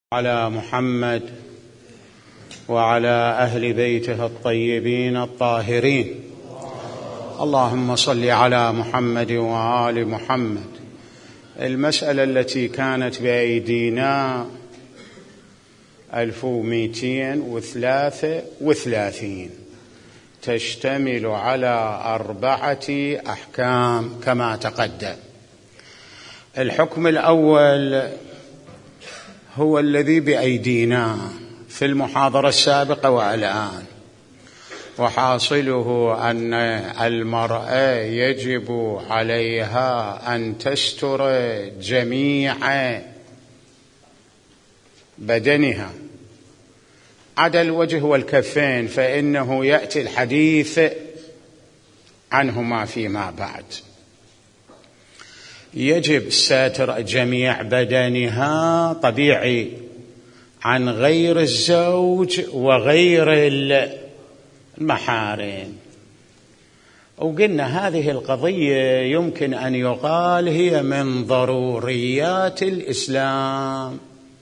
على محمد وعلى أهل بيته الطيبين الطاهرين. اللهم صل على محمد وآل محمد. المسألة التي كانت بأيدينا 1233 تشتمل على 4 أحكام كما تقدم. الحكم الأول هو الذي بأيدينا في المحاضرة السابقة والآن، وحاصله أن المرأة يجب عليها أن تستر جميع بدنها عدا الوجه والكفين، فإنه يأتي الحديث عنهما فيما بعد. يجب ستر جميع بدنها طبيعي عن غير الزوج وغير المحارم. وقلنا هذه القضية يمكن أن يقال هي من ضروريات الإسلام،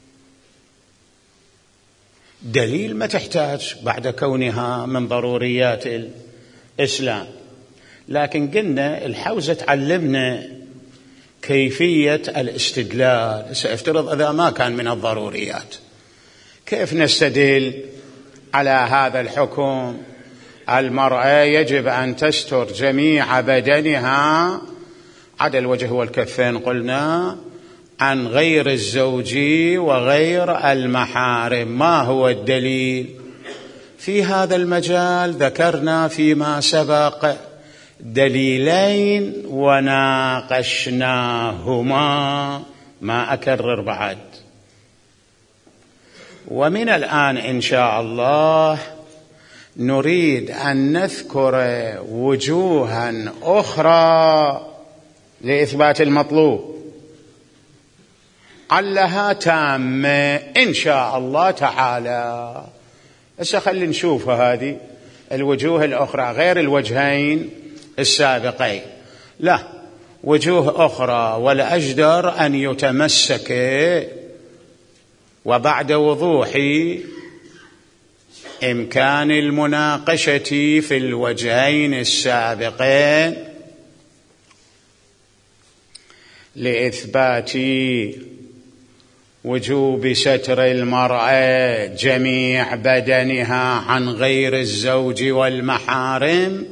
دليل ما تحتاج بعد كونها من ضروريات الإسلام، لكن قلنا الحوزة تعلمنا كيفية الاستدلال. سأفترض إذا ما كان من الضروريات كيف نستدل على هذا الحكم؟ المرأة يجب أن تستر جميع بدنها عدا الوجه والكفين، قلنا عن غير الزوج وغير المحارم. ما هو الدليل في هذا المجال؟ ذكرنا فيما سبق دليلين وناقشناهما، ما أكرر بعد. ومن الآن إن شاء الله نريد أن نذكر وجوها أخرى لإثبات المطلوب علها تامة إن شاء الله تعالى. هسه خلينا نشوف هذه الوجوه الأخرى غير الوجهين السابقين، لا وجوه أخرى، والأجدر أن يتمسك وبعد وضوح إمكان المناقشة في الوجهين السابقين لإثبات وجوب ستر المرأة جميع بدنها عن غير الزوج والمحارم.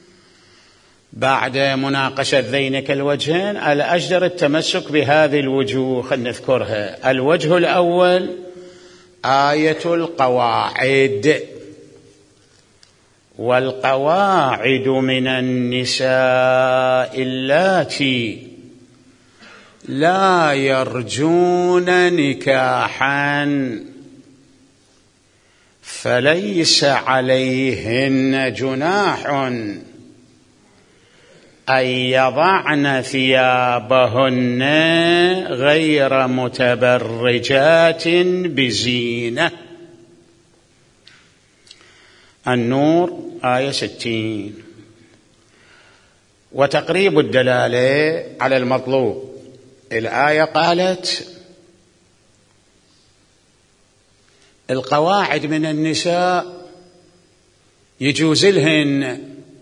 بعد مناقشة ذينك الوجهين الأجدر التمسك بهذه الوجوه، خلينا نذكرها. الوجه الأول آية القواعد. والقواعد من النساء اللاتي لا يرجون نكاحا فليس عليهن جناح أن يضعن ثيابهن غير متبرجات بزينة. النور آية 60. وتقريب الدلالة على المطلوب، الآية قالت القواعد من النساء يجوز لهن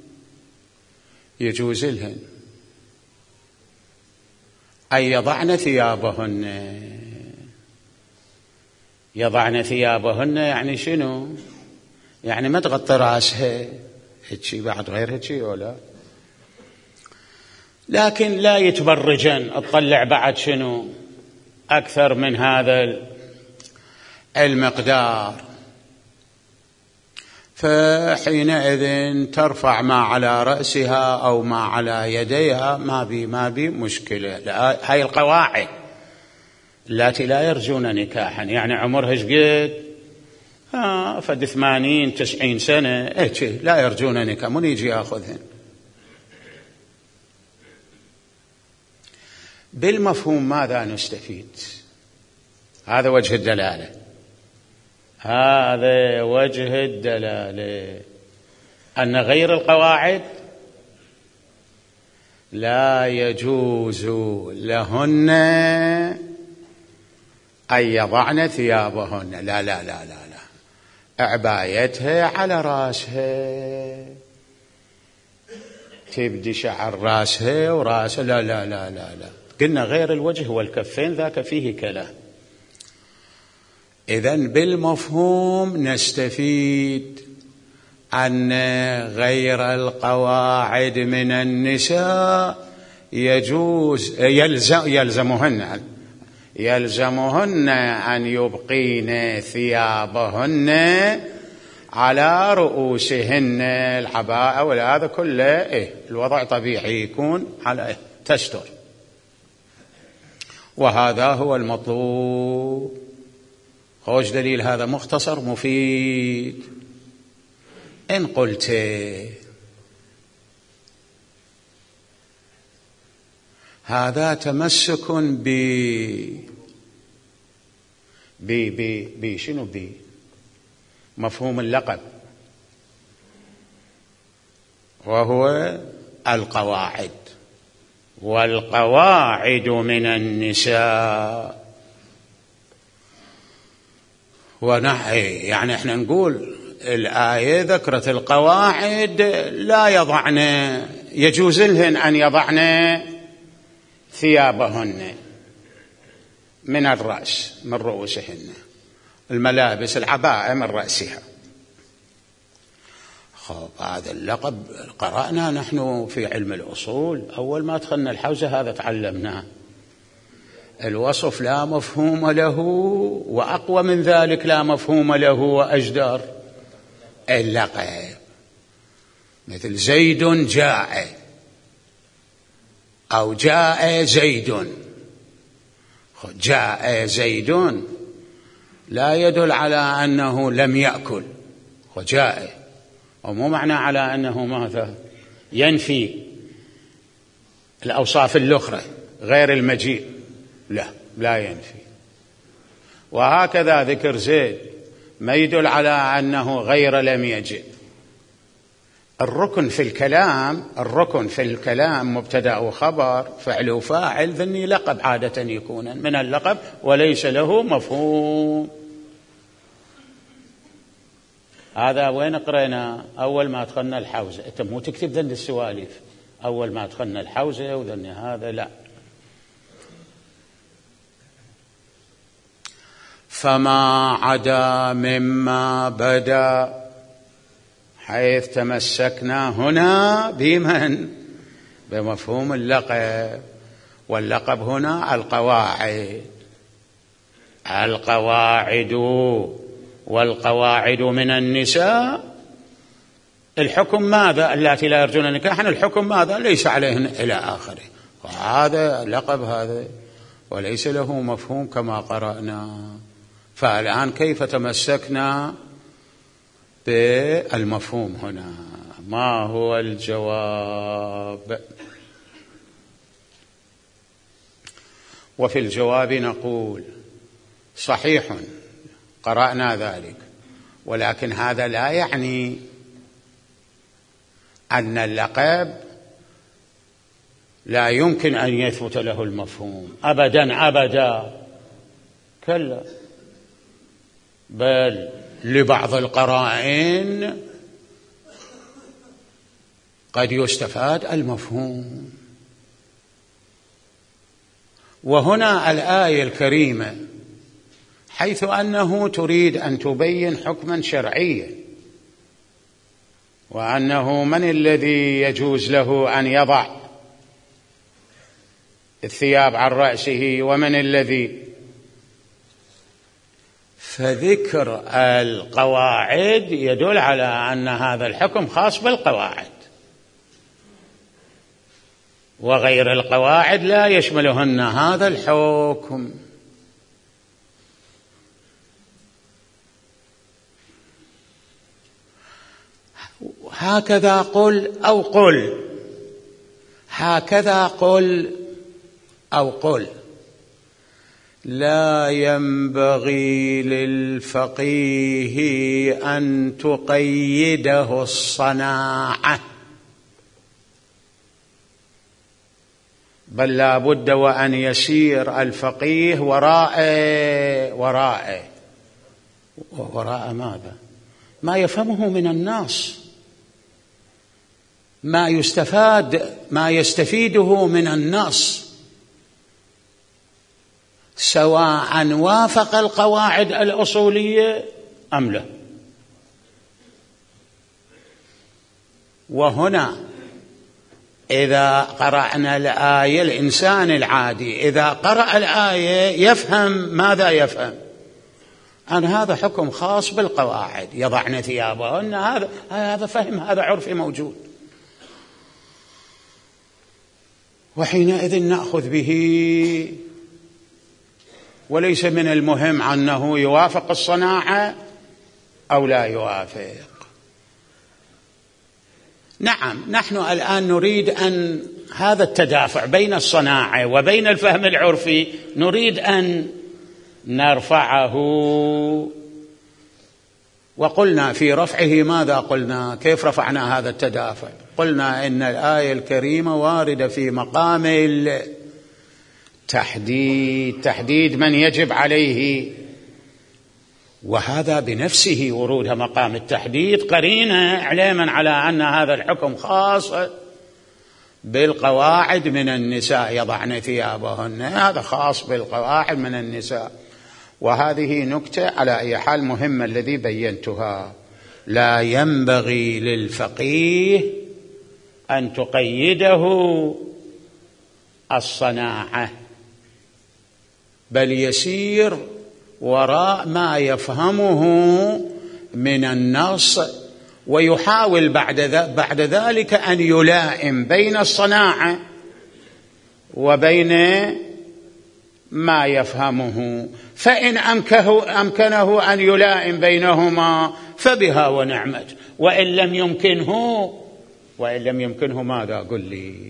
أن يضعن ثيابهن. يعني شنو؟ يعني ما تغطي راسها هيك بعد غير هيك ولا، لكن لا يتبرجن، اطلع بعد شنو أكثر من هذا المقدار. فحينئذ ترفع ما على رأسها أو ما على يديها، ما بي مشكلة. هاي القواعد التي لا يرجون نكاحا، يعني عمرها شقد فد 80-90 سنة لا يرجون نكاح، من يجي يأخذهن. بالمفهوم ماذا نستفيد؟ هذا وجه الدلالة، هذا وجه الدلالة، أن غير القواعد لا يجوز لهن أن يضعن ثيابهن. لا لا لا لا لا، عبايتها على راسها، تبدي شعر راسها وراسها. لا لا لا لا لا، قلنا غير الوجه والكفين ذاك فيه كلام. إذن بالمفهوم نستفيد أن غير القواعد من النساء يجوز يلزمهن أن يبقين ثيابهن على رؤوسهن، العباءة وهذا كله الوضع طبيعي يكون على تستر، وهذا هو المطلوب. خوش دليل هذا مختصر مفيد. إن قلت هذا تمسك شنو مفهوم اللقب، وهو القواعد، والقواعد من النساء. يعني احنا نقول الآية ذكرت القواعد لا يضعن، يجوز لهن أن يضعن ثيابهن من الرأس، من رؤوسهن، الملابس العباءة من رأسها. هذا اللقب قرأنا نحن في علم الأصول، أول ما دخلنا الحوزة هذا تعلمناه. الوصف لا مفهوم له، وأقوى من ذلك لا مفهوم له وأجدر. اللقب مثل زيد جاء، أو جاء زيد. جاء زيد لا يدل على أنه لم يأكل، وجاء ومو معنى على أنه ماذا ينفي الأوصاف الأخرى غير المجيء، لا ينفي. وهكذا ذكر زيد ما يدل على أنه غير لم يجئ. الركن في الكلام مبتدأ وخبر، فعل وفاعل، ذني لقب عادة يكون من اللقب وليس له مفهوم. هذا وين قرينا أول ما دخلنا الحوزة. أنت مو تكتب ذن السواليف أول ما دخلنا الحوزة وذن هذا، لا. فما عدا مما بدا، حيث تمسكنا هنا بمن؟ بمفهوم اللقب. واللقب هنا القواعد والقواعد من النساء. الحكم ماذا؟ اللاتي لا يرجون نكاحا. الحكم ماذا؟ ليس عليهن إلى آخره. وهذا لقب هذا وليس له مفهوم كما قرأنا. فالآن كيف تمسكنا بالمفهوم هنا؟ ما هو الجواب؟ وفي الجواب نقول صحيح قرأنا ذلك، ولكن هذا لا يعني أن اللقب لا يمكن أن يثبت له المفهوم أبدا أبدا، كلا، بل لبعض القرائن قد يستفاد المفهوم. وهنا الآية الكريمة حيث أنه تريد أن تبين حكما شرعيا، وأنه من الذي يجوز له أن يضع الثياب عن رأسه ومن الذي، فذكر القواعد يدل على أن هذا الحكم خاص بالقواعد، وغير القواعد لا يشملهن هذا الحكم. هكذا قل أو قل، هكذا قل أو قل. لا ينبغي للفقيه أن تقيده الصناعة بل لا بد وأن يسير الفقيه وراء ماذا؟ ما يفهمه من النص، ما يستفيده من النص، سواء وافق القواعد الأصولية أم لا. وهنا إذا قرأنا الآية، الإنسان العادي إذا قرأ الآية يفهم ماذا يفهم؟ أن هذا حكم خاص بالقواعد، يضعن ثيابهن، هذا فهم، هذا عرفي موجود، وحينئذ نأخذ به، وليس من المهم أنه يوافق الصناعة أو لا يوافق. نعم، نحن الآن نريد أن هذا التدافع بين الصناعة وبين الفهم العرفي نريد أن نرفعه. وقلنا في رفعه ماذا قلنا؟ كيف رفعنا هذا التدافع؟ قلنا إن الآية الكريمة واردة في مقام تحديد من يجب عليه، وهذا بنفسه ورودها مقام التحديد قرينة إعلاما على أن هذا الحكم خاص بالقواعد من النساء، يضعن ثيابهن، هذا خاص بالقواعد من النساء. وهذه نكتة على أي حال مهمة الذي بينتها، لا ينبغي للفقيه أن تقيده الصناعة، بل يسير وراء ما يفهمه من النص، ويحاول بعد ذلك أن يلائم بين الصناعة وبين ما يفهمه. فإن أمكنه أن يلائم بينهما فبها ونعمت، وإن لم يمكنه ماذا؟ قل لي.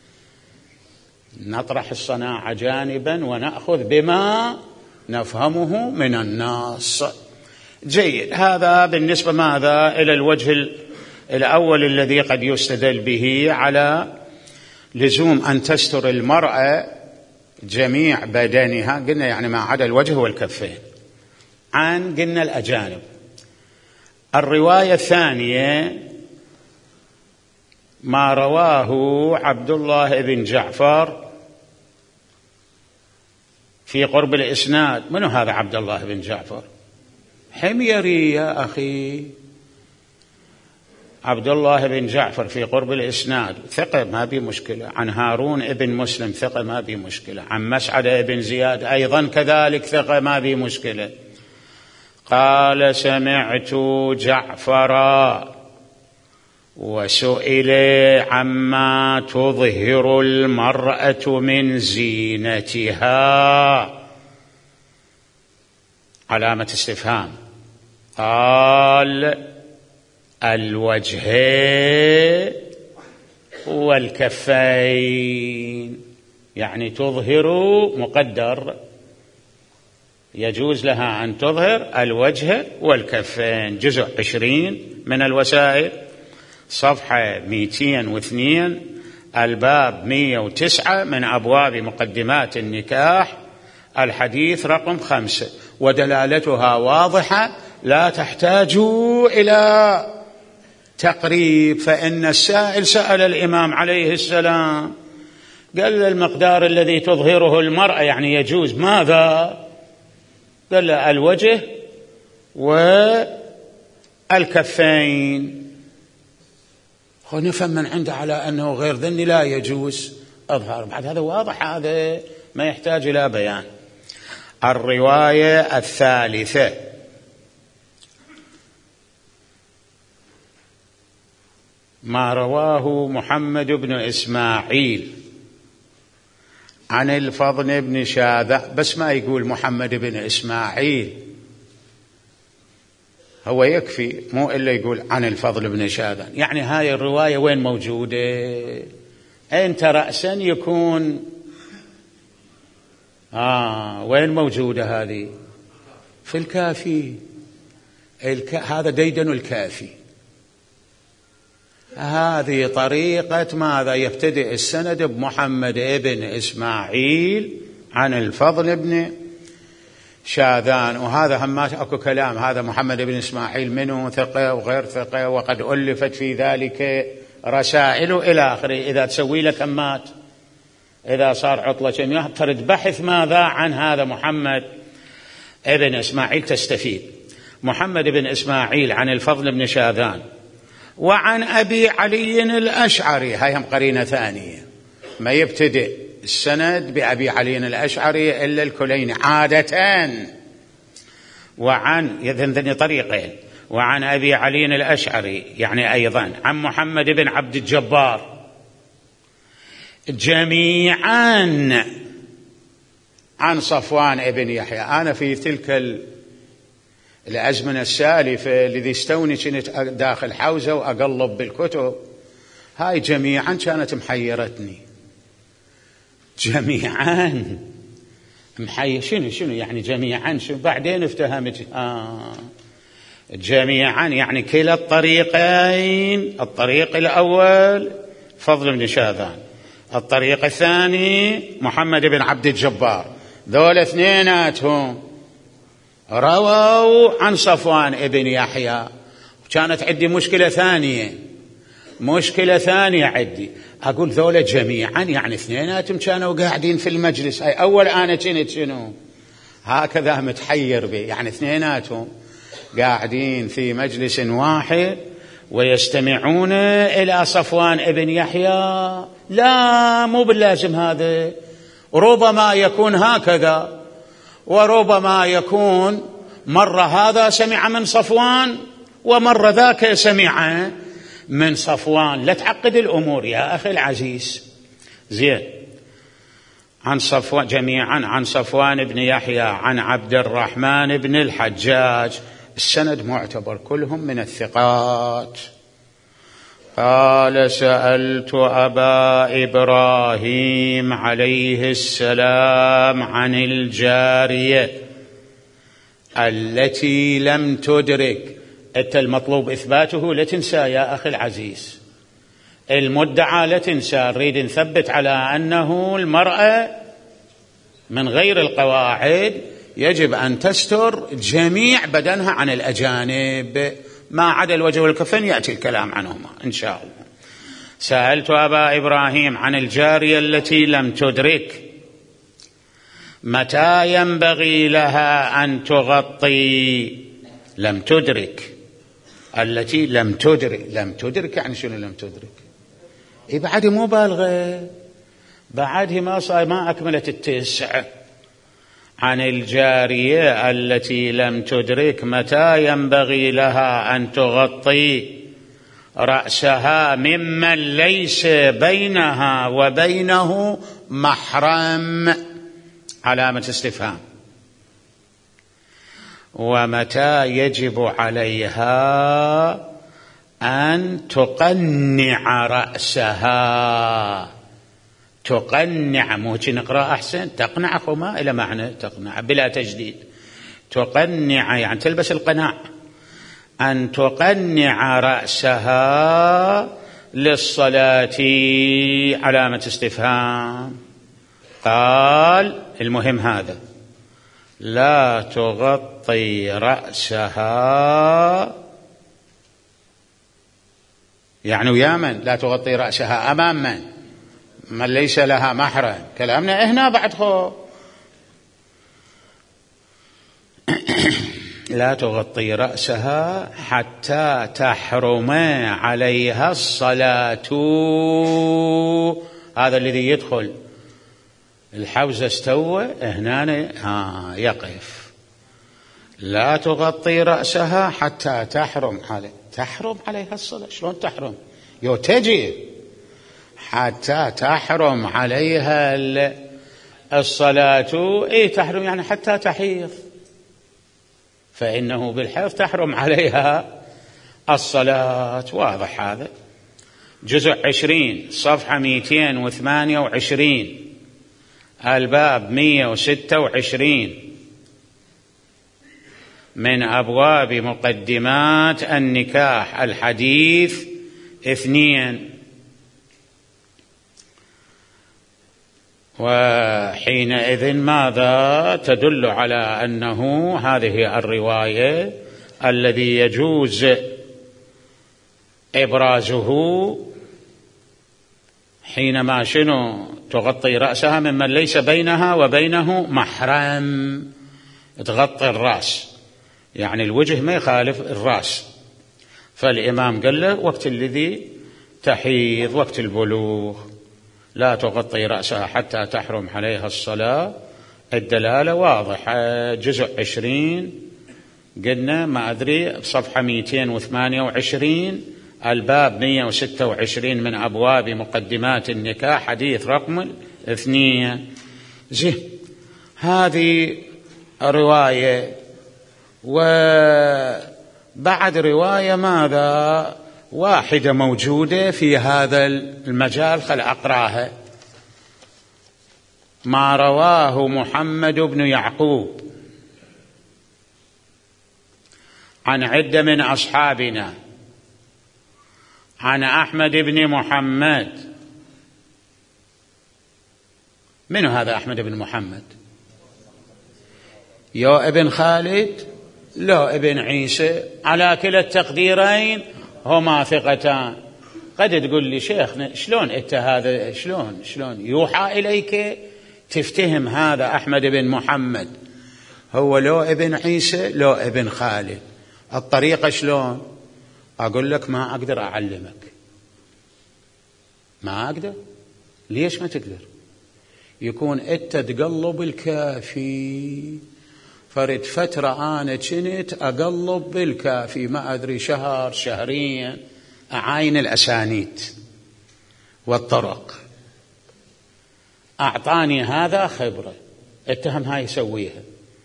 نطرح الصناعة جانبا ونأخذ بما نفهمه من النص. جيد، هذا بالنسبة ماذا إلى الوجه الأول الذي قد يستدل به على لزوم أن تستر المرأة جميع بدنها، قلنا يعني ما عدا الوجه والكفين، قلنا الأجانب. الرواية الثانية ما رواه عبد الله بن جعفر في قرب الإسناد. من هذا عبد الله بن جعفر؟ حميري يا أخي. عبد الله بن جعفر في قرب الإسناد ثقة، ما بي مشكلة. عن هارون ابن مسلم ثقة، ما بي مشكلة. عن مسعد ابن زياد أيضا كذلك ثقة، ما بي مشكلة. قال سمعت جعفرا وسئل عما تظهر المرأة من زينتها، علامة استفهام. قال الوجه والكفين، يعني تظهر مقدر، يجوز لها أن تظهر الوجه والكفين. جزء 20 من الوسائل، صفحة 202، الباب 109 من أبواب مقدمات النكاح، الحديث رقم 5. ودلالتها واضحة لا تحتاج إلى تقريب، فإن السائل سأل الإمام عليه السلام قال المقدار الذي تظهره المرأة يعني يجوز ماذا؟ قال الوجه والكفين. نفهم من عنده على أنه غير ذني لا يجوز أظهر، بعد هذا واضح، هذا ما يحتاج إلى بيان. الرواية الثالثة ما رواه محمد بن إسماعيل عن الفضل بن شاذة، بس ما يقول محمد بن إسماعيل، هو يكفي مو إلا يقول عن الفضل بن شاذة. يعني هاي الرواية وين موجودة؟ أنت رأسا يكون وين موجودة هذه؟ في الكافي. هذا ديدن الكافي. هذه طريقة ماذا؟ يبتدئ السند بمحمد ابن إسماعيل عن الفضل بن شاذان، وهذا همات أكو كلام، هذا محمد بن إسماعيل منه ثقة وغير ثقة، وقد ألفت في ذلك رسائل إلى آخره. إذا تسوي لك همات، إذا صار عطلة كم ترد بحث ماذا عن هذا محمد ابن إسماعيل تستفيد. محمد بن إسماعيل عن الفضل بن شاذان وعن أبي علي الأشعري، هاي هم قرينة ثانية، ما يبتدئ السند بأبي علي الأشعري إلا الكلين عادة. وعن يذنذني طريقين، وعن أبي علي الأشعري يعني أيضا عن محمد بن عبد الجبار، جميعا عن صفوان بن يحيى. أنا في تلك الأزمنة السالفة الذي استوني كنت داخل حوزة وأقلب بالكتب، هاي جميعا كانت محيرتني، جميعا محير شنو يعني جميعا شنو؟ بعدين افتهمت جميعا يعني كلا الطريقين، الطريق الأول فضل بن شاذان، الطريق الثاني محمد بن عبد الجبار، ذول اثنيناتهم رووا عن صفوان ابن يحيى. كانت عندي مشكلة ثانية عندي، أقول ذولا جميعا يعني اثنيناتهم كانوا قاعدين في المجلس. أي أول أنا كنت شنو هكذا متحير به، يعني اثنيناتهم قاعدين في مجلس واحد ويستمعون إلى صفوان ابن يحيى. لا، مو باللازم هذا، ربما يكون هكذا، وربما يكون مرة هذا سمع من صفوان ومرة ذاك سمع من صفوان. لا تعقد الأمور يا أخي العزيز. زين، عن صفوان جميعا عن صفوان بن يحيى عن عبد الرحمن بن الحجاج، السند معتبر كلهم من الثقات. قال: سألت أبا إبراهيم عليه السلام عن الجارية التي لم تدرك. أنت المطلوب إثباته، لا تنسى يا أخي العزيز، المدعى لا تنسى. نريد نثبت على أنه المرأة من غير القواعد يجب أن تستر جميع بدنها عن الأجانب ما عدا الوجه والكفين، يأتي الكلام عنهما إن شاء الله. سألت أبا إبراهيم عن الجارية التي لم تدرك متى ينبغي لها أن تغطي. لم تدرك، التي لم تدرك يعني شنو لم تدرك؟ بعد مبالغة، بعده ما أكملت التسع. عن الجارية التي لم تدرك متى ينبغي لها أن تغطي رأسها ممن ليس بينها وبينه محرم، علامة استفهام. ومتى يجب عليها أن تقنع رأسها. تقنع، مو نقرأ أحسن، تقنع خما إلى معنى تقنع بلا تجديد. تقنع يعني تلبس القناع. أن تقنع رأسها للصلاة، علامة استفهام. قال المهم هذا: لا تغطي رأسها، يعني ويا من لا تغطي رأسها؟ أمام من ليس لها محرم. كلامنا هنا بعد خو لا تغطي رأسها حتى تحرم عليها الصلاة. هذا الذي يدخل الحوزة استوى هنا يقف. لا تغطي رأسها حتى تحرم عليها الصلاة. شلون تحرم؟ تجب حتى تحرم عليها الصلاة. تحرم يعني حتى تحيض، فإنه بالحيض تحرم عليها الصلاة. واضح هذا. جزء 20 صفحة 228 الباب 126 من أبواب مقدمات النكاح، الحديث 2. وحينئذ ماذا تدل على أنه هذه الرواية الذي يجوز إبرازه حينما تغطي رأسها ممن ليس بينها وبينه محرم، تغطي الرأس، يعني الوجه ما يخالف الرأس. فالإمام قال له وقت الذي تحيض وقت البلوغ لا تغطي رأسها حتى تحرم عليها الصلاة. الدلالة واضحة. جزء 20 قلنا ما أدري صفحة 228 الباب 126 من أبواب مقدمات النكاح حديث رقم 2. هذه رواية. وبعد رواية ماذا واحدة موجودة في هذا المجال، خل أقرأها. ما رواه محمد بن يعقوب عن عدة من أصحابنا عن أحمد بن محمد. من هذا أحمد بن محمد؟ يا ابن خالد لا ابن عيسى، على كلا التقديرين هما ثقتان. قد تقول لي شيخنا شلون انت هذا شلون يوحى إليك تفتهم هذا أحمد بن محمد هو لو ابن عيسى لو ابن خالد، الطريقة شلون؟ أقول لك ما أقدر أعلمك، ما أقدر. ليش ما تقدر؟ يكون أنت تقلب الكافي. فرد فترة أنا كنت أقلب بالكافي ما أدري شهر شهرين أعاين الأسانيد والطرق، أعطاني هذا خبرة، اتهم هاي يسويها.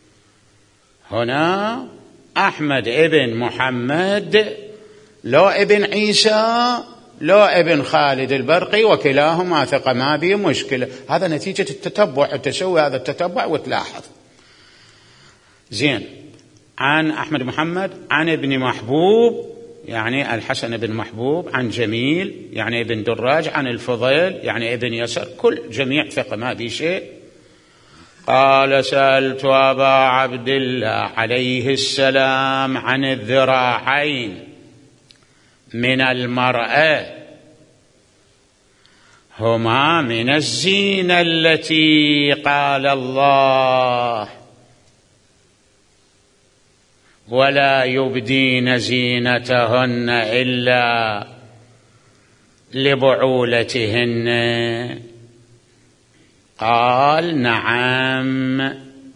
هنا أحمد ابن محمد لو ابن عيسى لو ابن خالد البرقي وكلاهما ثقة، ما بيه مشكلة. هذا نتيجة التتبع، تسوي هذا التتبع وتلاحظ. زين. عن أحمد محمد عن ابن محبوب يعني الحسن بن محبوب، عن جميل يعني ابن دراج، عن الفضيل يعني ابن يسر، كل جميع ثقة ما بيه شيء. قال سألت أبا عبد الله عليه السلام عن الذراعين من المرأة هما من الزينة التي قال الله ولا يبدين زينتهن إلا لبعولتهن. قال نعم.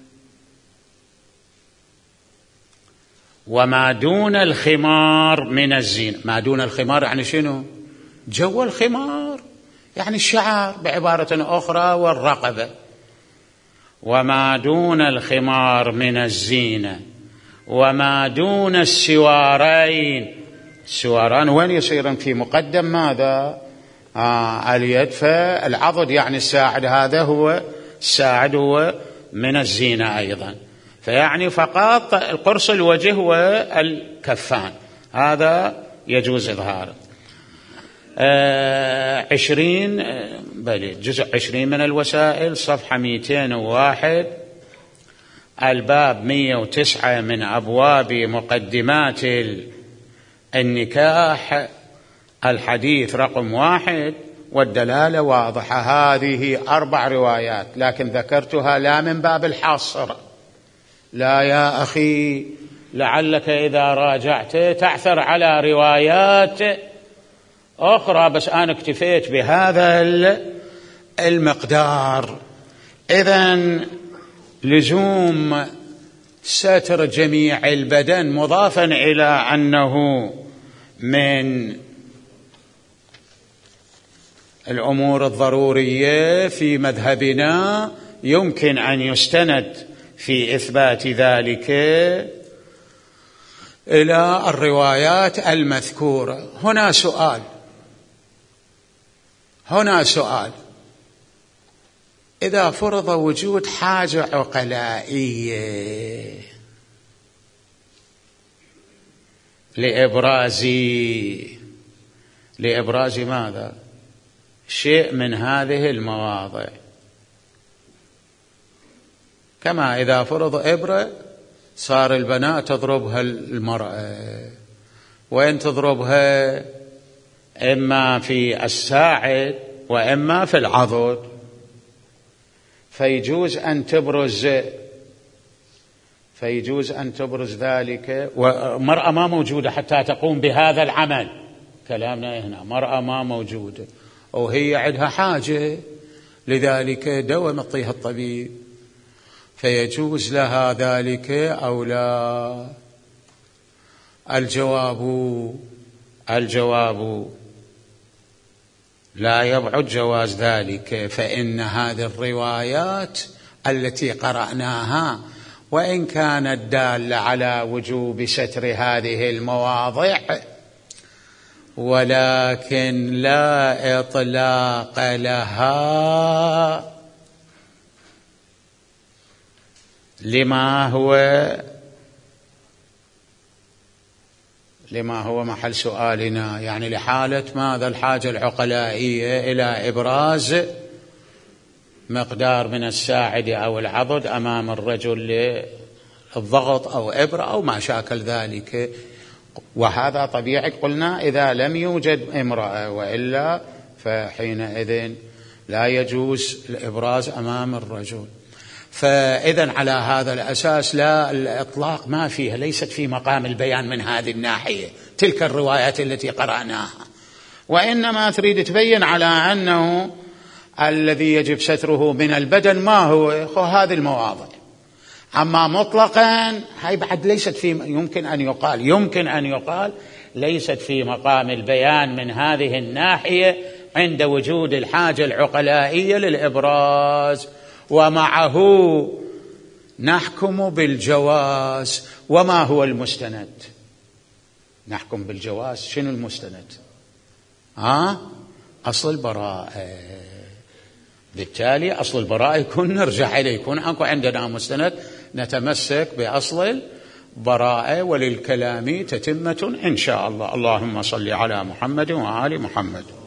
وما دون الخمار من الزينة. ما دون الخمار يعني شنو؟ جو الخمار يعني الشعر بعبارة أخرى والرقبة. وما دون الخمار من الزينة وما دون السوارين. السواران وين يصيرن؟ في مقدم ماذا؟ اليد، فالعضد يعني الساعد، هذا هو الساعد، هو من الزينة أيضا. فيعني فقط القرص الوجه والكفان هذا يجوز إظهاره. 20 جزء 20 من الوسائل صفحة 201 الباب 109 من أبواب مقدمات النكاح الحديث رقم 1. والدلالة واضحة. هذه 4 روايات لكن ذكرتها لا من باب الحاصرة، لا يا أخي لعلك إذا راجعت تعثر على روايات أخرى، بس أنا اكتفيت بهذا المقدار. إذن لزوم ستر جميع البدن مضافا إلى أنه من الأمور الضرورية في مذهبنا يمكن أن يستند في إثبات ذلك إلى الروايات المذكورة. هنا سؤال إذا فرض وجود حاجة عقلائية لإبراز ماذا؟ شيء من هذه المواضع، كما إذا فرض إبرة صار البناء تضربها المرأة، وإن تضربها إما في الساعد وإما في العضد، فيجوز أن تبرز ذلك، ومرأة ما موجودة حتى تقوم بهذا العمل. كلامنا هنا مرأة ما موجودة وهي عندها حاجة لذلك دواء مطيها الطبيب، فيجوز لها ذلك أو لا؟ الجواب لا يبعد جواز ذلك، فإن هذه الروايات التي قرأناها وإن كانت دالة على وجوب ستر هذه المواضع، ولكن لا إطلاق لها لما هو محل سؤالنا، يعني لحالة ماذا؟ الحاجة العقلائية إلى إبراز مقدار من الساعد أو العضد أمام الرجل للضغط أو إبرة أو ما شاكل ذلك. وهذا طبيعي قلنا إذا لم يوجد امرأة، وإلا فحينئذ لا يجوز الإبراز أمام الرجل. فإذن على هذا الأساس لا، الإطلاق ما فيها، ليست في مقام البيان من هذه الناحية تلك الروايات التي قرأناها، وإنما تريد تبين على أنه الذي يجب ستره من البدن ما هو هذه المواضع. أما مطلقا هي بعد ليست في، يمكن أن يقال ليست في مقام البيان من هذه الناحية عند وجود الحاجة العقلائية للإبراز، ومعه نحكم بالجواز. وما هو المستند؟ نحكم بالجواز، شنو المستند؟ أصل البراءة. بالتالي أصل البراءة يكون نرجع إليه، يكون أكو عندنا مستند نتمسك بأصل البراءة، وللكلام تتمة إن شاء الله. اللهم صل على محمد وآل محمد.